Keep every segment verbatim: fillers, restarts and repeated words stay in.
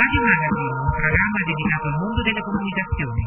Radio Magazine, un programma dedicato al mondo delle comunicazioni.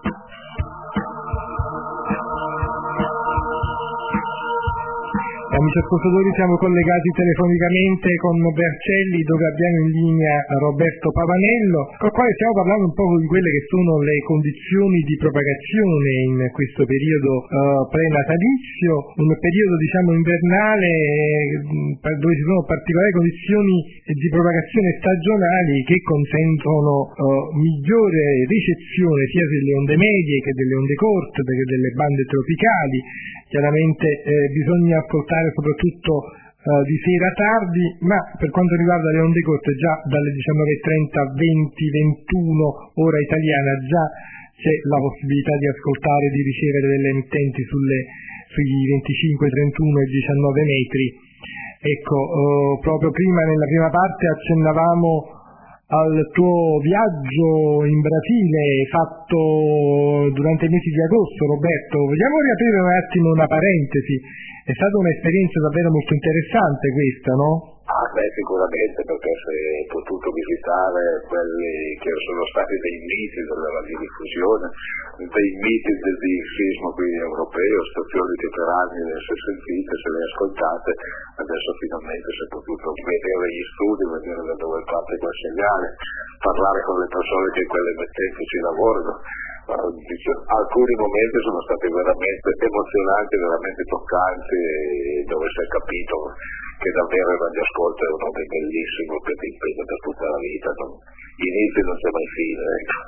Amici ascoltatori, siamo collegati telefonicamente con Vercelli, dove abbiamo in linea Roberto Pavanello, con il quale stiamo parlando un po' di quelle che sono le condizioni di propagazione in questo periodo uh, prenatalizio, un periodo diciamo invernale eh, dove ci sono particolari condizioni di propagazione stagionali che consentono uh, migliore ricezione sia delle onde medie che delle onde corte, che delle bande tropicali. Chiaramente eh, bisogna ascoltare soprattutto uh, di sera tardi, ma per quanto riguarda le onde corte già dalle diciannove e trenta, venti, ventuno ora italiana già c'è la possibilità di ascoltare, di ricevere delle emittenti sulle, sui venticinque, trentuno e diciannove metri. Ecco, uh, proprio prima nella prima parte accennavamo al tuo viaggio in Brasile fatto durante i mesi di agosto, Roberto. Vogliamo riaprire un attimo una parentesi? È stata un'esperienza davvero molto interessante questa, no? Ah, beh, sicuramente, perché si è potuto visitare quelli che sono stati dei miti della radiodiffusione, dei miti del sismo qui europeo, stazioni che per anni le si è sentite, se le ascoltate, adesso finalmente si è potuto vedere gli studi, vedere da dove parte quel segnale, parlare con le persone che in quelle emittenti ci lavorano. Alcuni momenti sono stati veramente emozionanti, veramente toccanti, dove si è capito che davvero il radioascolto è un hobby bellissimo che ti impegna per tutta la vita, non, inizio non c'è mai fine. Ecco,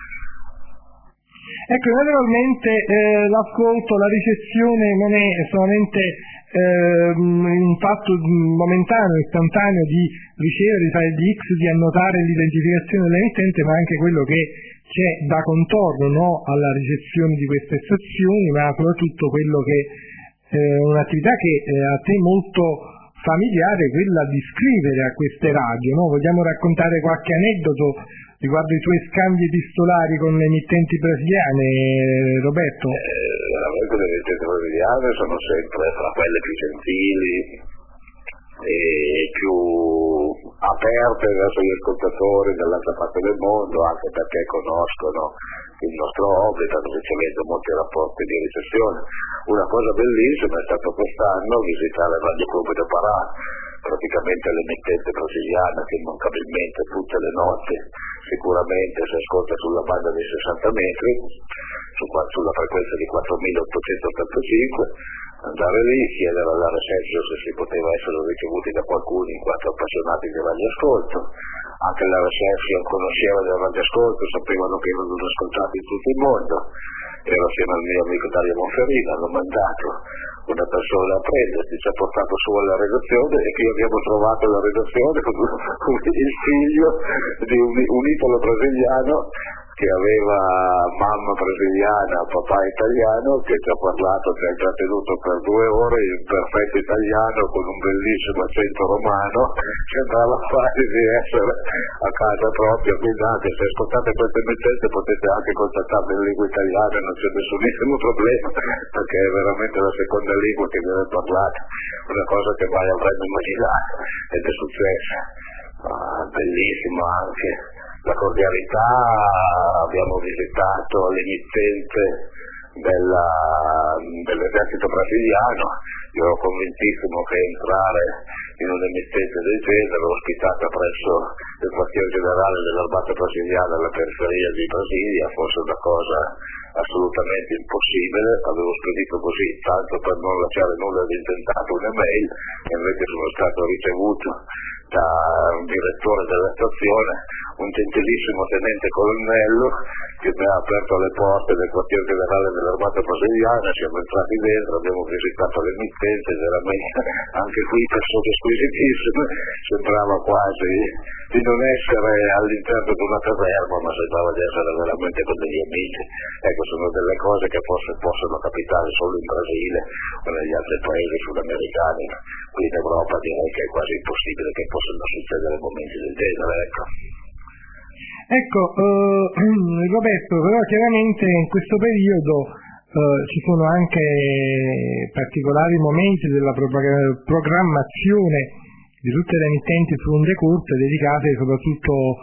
ecco naturalmente eh, l'ascolto, la ricezione non è solamente eh, un fatto momentaneo, istantaneo di ricevere, di fare di X, di annotare l'identificazione dell'emittente, ma anche quello che c'è da contorno, no, alla ricezione di queste stazioni, ma soprattutto quello che è eh, un'attività che eh, a te molto familiare, quella di scrivere a queste radio, no? Vogliamo raccontare qualche aneddoto riguardo i tuoi scambi epistolari con le emittenti brasiliane, Roberto? Eh, veramente le emittenti brasiliane sono sempre tra quelle più gentili e più aperte verso gli ascoltatori dall'altra parte del mondo, anche perché conoscono il nostro hobby, stanno ricevendo molti rapporti di ricezione. Una cosa bellissima è stato quest'anno visitare Radio Club de Pará, praticamente l'emittente brasiliana che immancabilmente tutte le notti sicuramente si ascolta sulla banda dei sessanta metri, su, sulla frequenza di quattromilaottocentottantacinque, andare lì, chiedere alla reception se si poteva essere ricevuti da qualcuno in quanto appassionati di radioascolto. Anche la reception conosceva del radioascolto, sapevano che erano ascoltati in tutto il mondo. Ero assieme al mio amico Dario Monferrino, hanno mandato una persona a prendersi, ci ha portato su alla redazione e qui abbiamo trovato la redazione con il figlio di un, un italo brasiliano che aveva mamma brasiliana, papà italiano, che ci ha parlato, ci ha intrattenuto per due ore in perfetto italiano con un bellissimo accento romano, sembrava quasi di essere a casa propria. Quindi anche se ascoltate queste emittenti potete anche contattarmi in lingua italiana, non c'è nessunissimo problema, perché è veramente la seconda lingua che viene parlata, una cosa che mai avremmo immaginato ed è successa. Ah, bellissimo anche la cordialità. Abbiamo visitato l'emittente della, dell'esercito brasiliano. Io ero convintissimo che entrare in un'emittente del genere ospitata presso il quartier generale dell'Armata brasiliana alla periferia di Brasilia fosse una cosa assolutamente impossibile. Avevo spedito così tanto per non lasciare nulla di intentato un'email e invece sono stato ricevuto da un direttore della stazione, un gentilissimo tenente colonnello che mi ha aperto le porte del quartier generale dell'Armata brasiliana. Siamo entrati dentro, abbiamo visitato l'emittente, veramente anche qui persone squisitissime, sembrava quasi di non essere all'interno di una caserma, ma sembrava di essere veramente con degli amici. Ecco, sono delle cose che forse possono capitare solo in Brasile o negli altri paesi sudamericani. Qui in Europa direi che è quasi impossibile che possano succedere momenti del genere, ecco. Ecco, eh, Roberto, però chiaramente in questo periodo eh, ci sono anche particolari momenti della programmazione di tutte le emittenti su onde corte dedicate soprattutto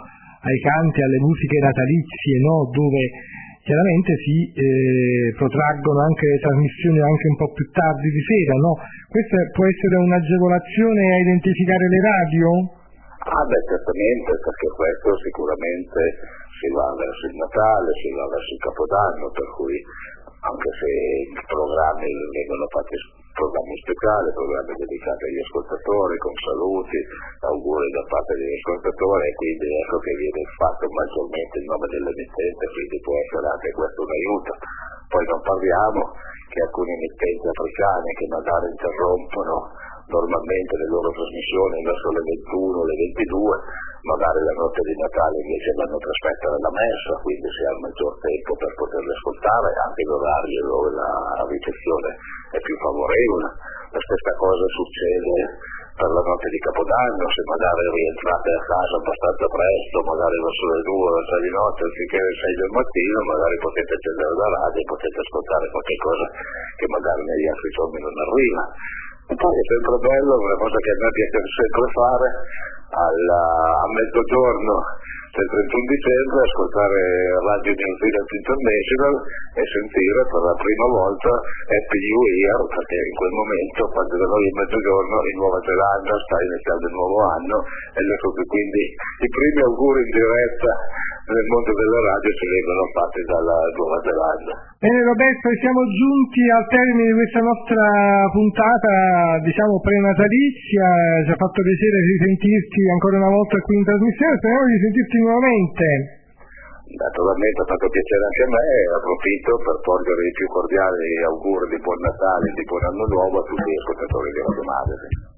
ai canti, alle musiche natalizie, no? Dove chiaramente si eh, protraggono anche le trasmissioni anche un po' più tardi di sera, no? Questa può essere un'agevolazione a identificare le radio? Ah beh, certamente, perché questo sicuramente si va verso il Natale, si va verso il Capodanno, per cui anche se i programmi vengono fatti programmi speciali, programmi dedicati agli ascoltatori, con saluti, auguri da parte degli ascoltatori, e quindi ecco che viene fatto maggiormente il nome dell'emittente, quindi può essere anche questo un aiuto. Poi non parliamo che alcuni emittenti africani che magari interrompono normalmente le loro trasmissioni verso le ventuno, le ventidue, magari la notte di Natale invece vanno a trasmettere la messa, quindi si ha maggior tempo per poterle ascoltare, anche l'orario dove la ricezione è più favorevole. La stessa cosa succede per la notte di Capodanno, se magari rientrate a casa abbastanza presto, magari verso le due o tre di notte, anziché le sei del mattino, magari potete accendere la radio e potete ascoltare qualche cosa che magari negli altri giorni non arriva. E poi è sempre bello, una cosa che a me piace sempre fare, alla, a mezzogiorno del trentuno dicembre ascoltare Radio New Zealand International e sentire per la prima volta Happy New Year, perché in quel momento, quando da noi è mezzogiorno, in Nuova Zelanda sta iniziando il nuovo anno, e quindi i primi auguri in diretta nel mondo della radio ci vengono fatti dalla Nuova Zelanda. Bene Roberto, siamo giunti al termine di questa nostra puntata, diciamo prenatalizia, ci ha fatto piacere risentirti ancora una volta qui in trasmissione, speriamo di sentirti nuovamente. Naturalmente ha fatto piacere anche a me e approfitto per porgere i più cordiali auguri di buon Natale e di buon anno nuovo a tutti gli ascoltatori di Radio Magazine.